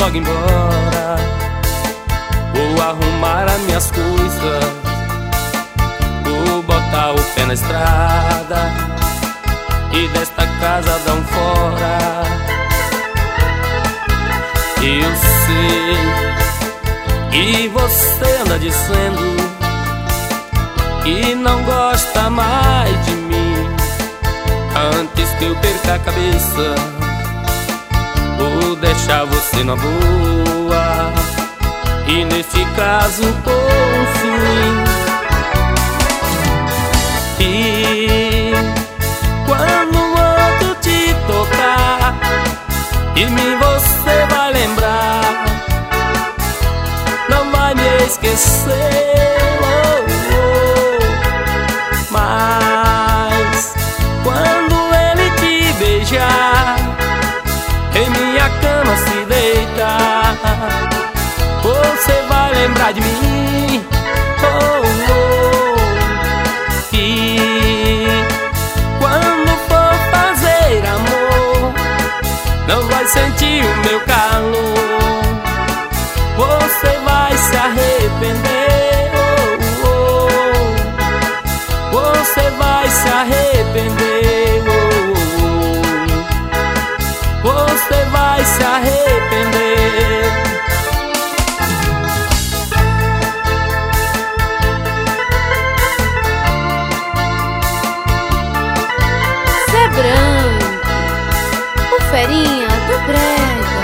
logo embora. Vou arrumar as minhas coisas, vou botar o pé na estrada e desta casa dar um fora. Eu sei que você anda dizendo que não gosta mais de mim. Antes que eu perca a cabeça, vou deixar você na boa, e nesse caso por fim. E quando o outro te tocar, de mim você vai lembrar, não vai me esquecer. Mas quando ele te beijar, em minha cama se deitar, você vai lembrar de mim. E quando for fazer amor, não vai sentir o meu calor, você vai se arrepender. Você vai se arrepender. Você vai se arrepender. Zé Branco, o ferinha do brega.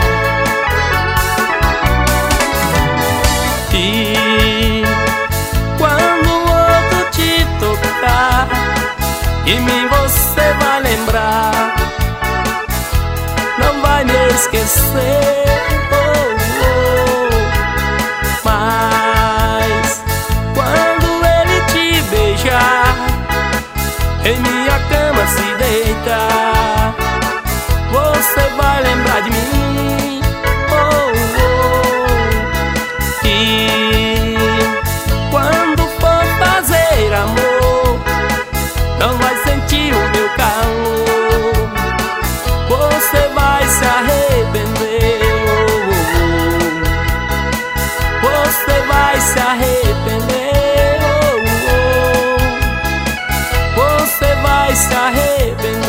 E quando o outro te tocar, de mim você vai lembrar, não vai me esquecer. Mas quando ele te beijar, em minha cama se deitar, você vai lembrar de mim. E quando for fazer amor, não vai sentir o meu calor, você vai se arrepender. Você vai se arrepender. Você vai se arrepender.